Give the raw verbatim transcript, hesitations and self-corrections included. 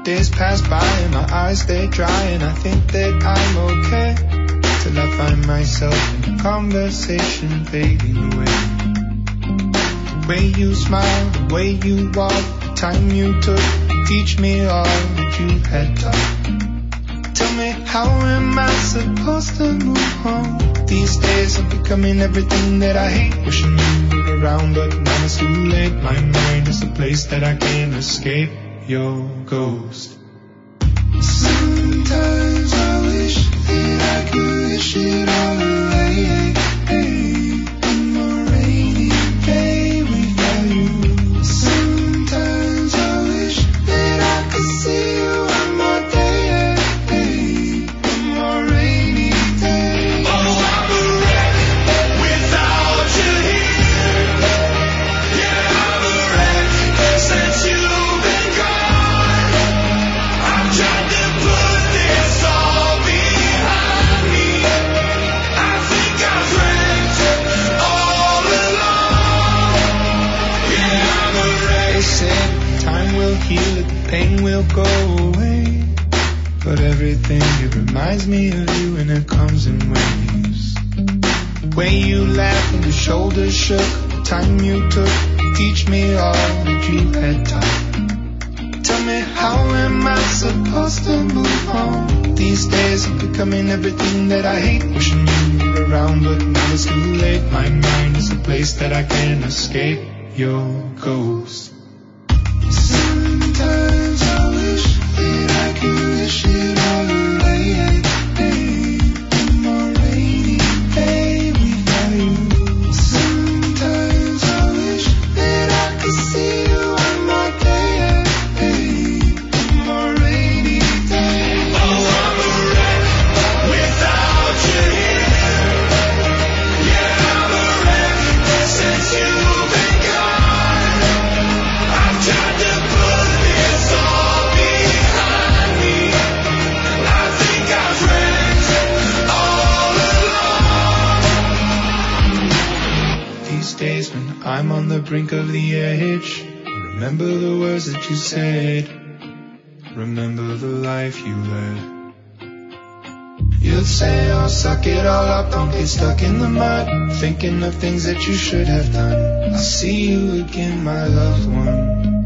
Days pass by and my eyes stay dry, and I think that I'm okay till I find myself in a conversation fading away. The way you smile, the way you walk, the time you took to teach me all that you had taught. Tell me, how am I supposed to move on? These days I'm becoming everything that I hate. Wishing you were around, but now it's too late. My mind is a place that I can't escape your ghost. Sometimes I wish that I could wish it all away. One more rainy day without you. Sometimes I wish that I could see you one more day. One more rainy day. Oh, I'm a wreck without you here. Yeah, I'm a wreck since you've been gone. I'm trying to put this all behind me. I think I've wrecked all along. Yeah, I'm a wreck. They said time will heal it, the pain will go away. But everything, it reminds me of you, and it comes in waves. The way you laughed and your shoulders shook, the time you took to teach me all that you had taught. Tell me, how am I supposed to move on? These days I'm becoming everything that I hate. Wishing you were around, but now it's too late. My mind is a place that I can't escape your ghost. Sometimes I wish that I could wish it all away. One more rainy day without you. Sometimes I wish that I could see you one more day. One more rainy day. Oh, I'm a wreck without you here. Yeah, I'm a wreck since you've been gone. I'm trying to put this all behind me. I think I've wrecked all along. These days when I'm on the brink of the edge, I remember the words that you said. Remember the life you led. You'd say, oh, suck it all up, don't get stuck in the mud, thinking of things that you should have done. I'll see you again, my loved one.